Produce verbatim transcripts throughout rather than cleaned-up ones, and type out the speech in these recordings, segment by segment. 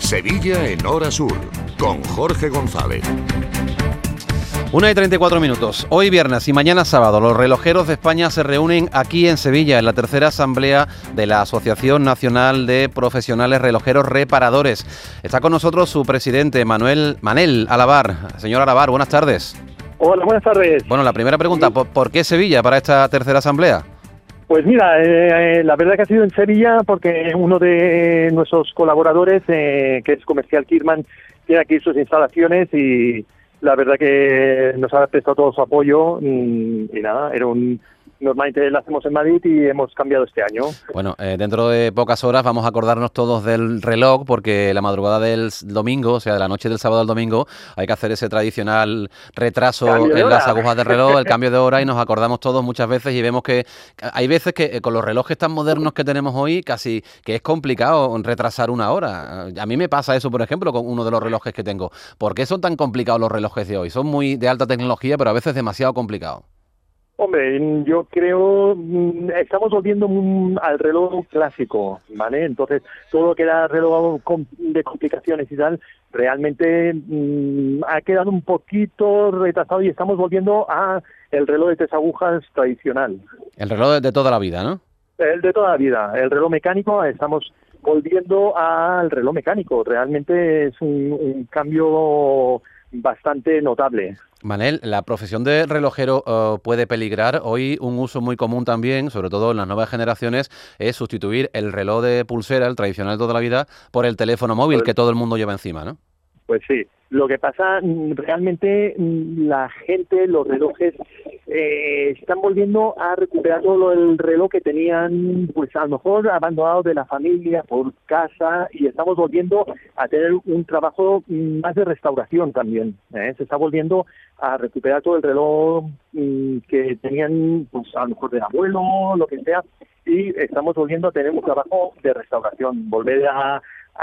Sevilla en Hora Sur, con Jorge González. una y treinta y cuatro minutos. Hoy viernes y mañana sábado, los relojeros de España se reúnen aquí en Sevilla, en la tercera asamblea de la Asociación Nacional de Profesionales Relojeros Reparadores. Está con nosotros su presidente, Manuel Manel Alabar. Señor Alabar, buenas tardes. Hola, buenas tardes. Bueno, la primera pregunta, ¿por, ¿por qué Sevilla para esta tercera asamblea? Pues mira, eh, la verdad que ha sido en Sevilla porque uno de nuestros colaboradores, eh, que es Comercial Kirman, tiene aquí sus instalaciones y la verdad que nos ha prestado todo su apoyo y, y nada, era un... Normalmente lo hacemos en Madrid y hemos cambiado este año. Bueno, eh, dentro de pocas horas vamos a acordarnos todos del reloj, porque la madrugada del domingo, o sea, de la noche del sábado al domingo, hay que hacer ese tradicional retraso en las agujas del reloj, el cambio de hora, y nos acordamos todos muchas veces y vemos que hay veces que eh, con los relojes tan modernos que tenemos hoy, casi que es complicado retrasar una hora. A mí me pasa eso, por ejemplo, con uno de los relojes que tengo. ¿Por qué son tan complicados los relojes de hoy? Son muy de alta tecnología, pero a veces demasiado complicados. Hombre, yo creo, estamos volviendo al reloj clásico, ¿vale? Entonces, todo lo que era reloj de complicaciones y tal, realmente mmm, ha quedado un poquito retrasado y estamos volviendo a el reloj de tres agujas tradicional. El reloj de toda la vida, ¿no? El de toda la vida. El reloj mecánico, estamos volviendo al reloj mecánico. Realmente es un, un cambio bastante notable. Manel, ¿la profesión de relojero uh, puede peligrar? Hoy un uso muy común también, sobre todo en las nuevas generaciones, es sustituir el reloj de pulsera, el tradicional de toda la vida, por el teléfono móvil pues, que todo el mundo lleva encima, ¿no? Pues sí. Lo que pasa, realmente la gente, los relojes, eh, están volviendo a recuperar todo el reloj que tenían, pues a lo mejor abandonado de la familia, por casa, y estamos volviendo a tener un trabajo más de restauración también. ¿eh? Se está volviendo a recuperar todo el reloj mm, que tenían, pues a lo mejor del abuelo, lo que sea, y estamos volviendo a tener un trabajo de restauración, volver a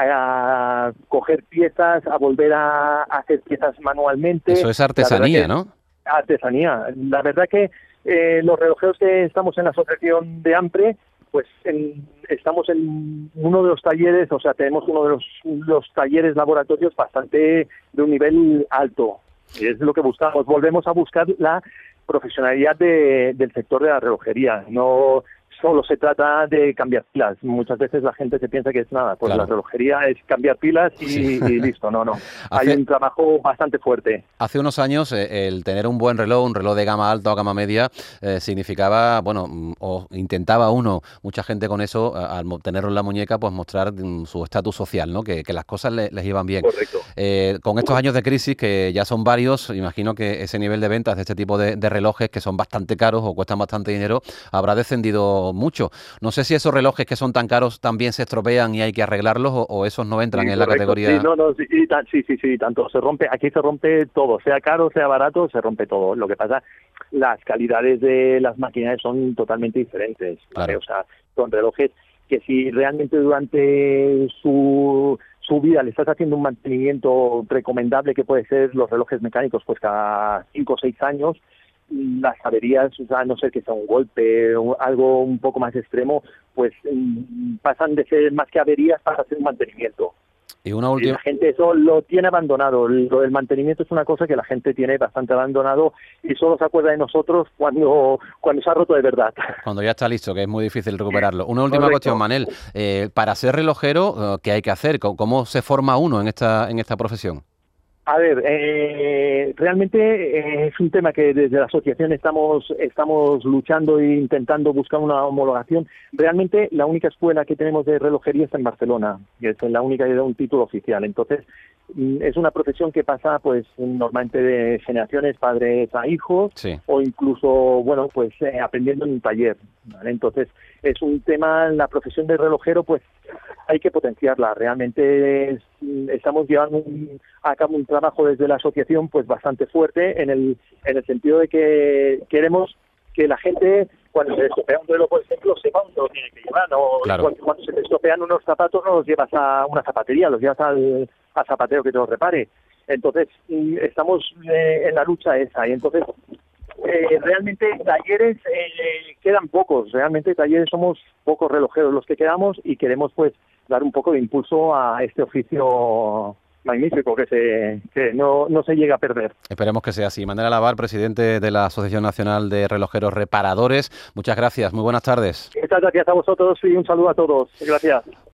a coger piezas, a volver a hacer piezas manualmente. Eso es artesanía, que, ¿no? Artesanía. La verdad que eh, los relojeros que estamos en la asociación de AMPRE, pues en, estamos en uno de los talleres, o sea, tenemos uno de los, los talleres laboratorios bastante de un nivel alto. Y es lo que buscamos. Volvemos a buscar la profesionalidad de, del sector de la relojería. No solo se trata de cambiar pilas. Muchas veces la gente se piensa que es nada, pues claro. La relojería es cambiar pilas y, sí. y listo. No, no. Hace, Hay un trabajo bastante fuerte. Hace unos años eh, el tener un buen reloj, un reloj de gama alta o gama media, eh, significaba, bueno, o intentaba uno, mucha gente con eso, al tenerlo en la muñeca, pues mostrar um, su estatus social, ¿no? Que, que las cosas le, les iban bien. Correcto. Eh, con estos años de crisis, que ya son varios, imagino que ese nivel de ventas de este tipo de, de relojes, que son bastante caros o cuestan bastante dinero, habrá descendido mucho. No sé si esos relojes que son tan caros también se estropean y hay que arreglarlos o, o esos no entran sí, en correcto. la categoría. Sí, no, no, sí, sí, sí, sí, tanto se rompe, aquí se rompe todo, sea caro, sea barato, se rompe todo. Lo que pasa, las calidades de las máquinas son totalmente diferentes, ¿vale? Claro. O sea, son relojes que si realmente durante su su vida le estás haciendo un mantenimiento recomendable, que puede ser los relojes mecánicos, pues cada cinco o seis años, las averías, a no ser que sea un golpe o algo un poco más extremo, pues pasan de ser más que averías para hacer un mantenimiento. Y una última... Y la gente eso lo tiene abandonado. Lo del mantenimiento es una cosa que la gente tiene bastante abandonado y solo se acuerda de nosotros cuando cuando se ha roto de verdad. Cuando ya está listo, que es muy difícil recuperarlo. Una última Correcto. cuestión, Manel. Eh, para ser relojero, ¿qué hay que hacer? ¿Cómo se forma uno en esta en esta profesión? A ver, eh, realmente eh, es un tema que desde la asociación estamos estamos luchando e intentando buscar una homologación. Realmente la única escuela que tenemos de relojería está en Barcelona, que es la única que da un título oficial. Entonces, es una profesión que pasa pues normalmente de generaciones padres a hijos, sí. O incluso, bueno, pues eh, aprendiendo en un taller, ¿vale? Entonces, es un tema, la profesión de relojero, pues hay que potenciarla. Realmente es, estamos llevando un, a cabo un trabajo desde la asociación pues bastante fuerte en el en el sentido de que queremos que la gente, cuando se estropea un reloj, por ejemplo, sepa dónde lo tiene que llevar, ¿no? Claro. Cuando, cuando se te estropean unos zapatos, no los llevas a una zapatería, los llevas al, al zapatero que te los repare. Entonces, estamos eh, en la lucha esa, y entonces eh, realmente talleres eh, quedan pocos, realmente talleres somos pocos relojeros los que quedamos y queremos pues dar un poco de impulso a este oficio magnífico que se que no, no se llega a perder. Esperemos que sea así. Manuel Alabar, presidente de la Asociación Nacional de Relojeros Reparadores, muchas gracias, muy buenas tardes. Muchas gracias a vosotros y un saludo a todos. Gracias.